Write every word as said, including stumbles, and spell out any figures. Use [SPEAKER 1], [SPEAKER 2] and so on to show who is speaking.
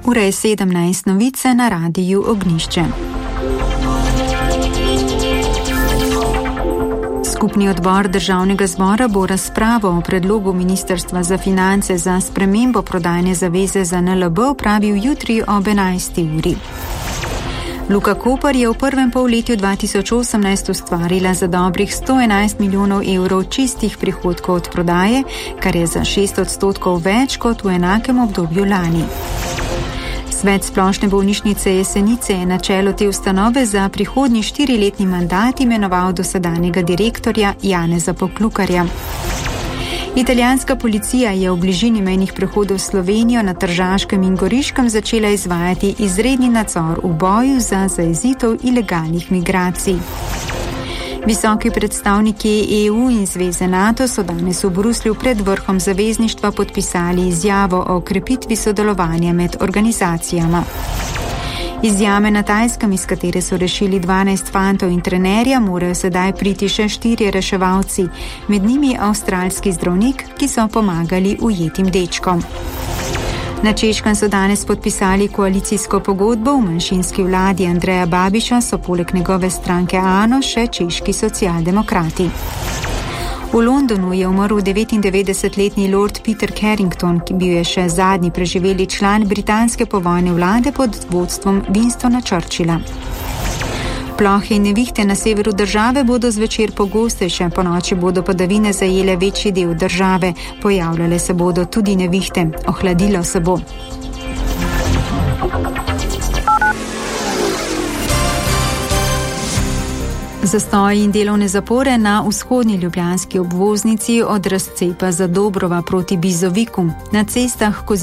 [SPEAKER 1] Ura je sedemnajst, novice na radiju Ognjišče. Skupni odbor Državnega zbora bo razpravo o predlogu Ministrstva za finance za spremembo prodajne zaveze za N L B opravil jutri ob enajsti uri. Luka Koper je v prvem polletju dva tisoč osemnajst ustvarila za dobrih sto enajst milijonov evrov čistih prihodkov od prodaje, kar je za šest odstotkov več kot v enakem obdobju lani. Svet Splošne bolnišnice Jesenice je na čelo te ustanove za prihodnji štiriletni mandat imenoval dosedanjega direktorja Janeza Poklukarja. Italijanska policija je v bližini mejnih prehodov s Slovenijo na Tržaškem in Goriškem začela izvajati izredni nadzor v boju za zajezitev ilegalnih migracij. Visoki predstavniki E U in Zveze NATO so danes v Bruslju pred vrhom zavezništva podpisali izjavo o krepitvi sodelovanja med organizacijama. Iz jame na Tajskem, iz katere so rešili dvanajst fantov in trenerja, morajo sedaj priti še štirje reševalci, med njimi avstralski zdravnik, ki so pomagali ujetim dečkom. Na Češkem so danes podpisali koalicijsko pogodbo, v manjšinski vladi Andreja Babiša so poleg njegove stranke ANO še češki socialdemokrati. V Londonu je umrl devetindevetdesetletni lord Peter Carrington, ki bil je še zadnji preživeli član britanske povojne vlade pod vodstvom Winstona Churchilla. Plohe in nevihte na severu države bodo zvečer pogostejše, ponoči bodo padavine zajele večji del države, pojavljale se bodo tudi nevihte, ohladilo se bo. Zastoji in delovne zapore na vzhodni ljubljanski obvoznici od razcepa Zadobrova proti Bizoviku. Na cestah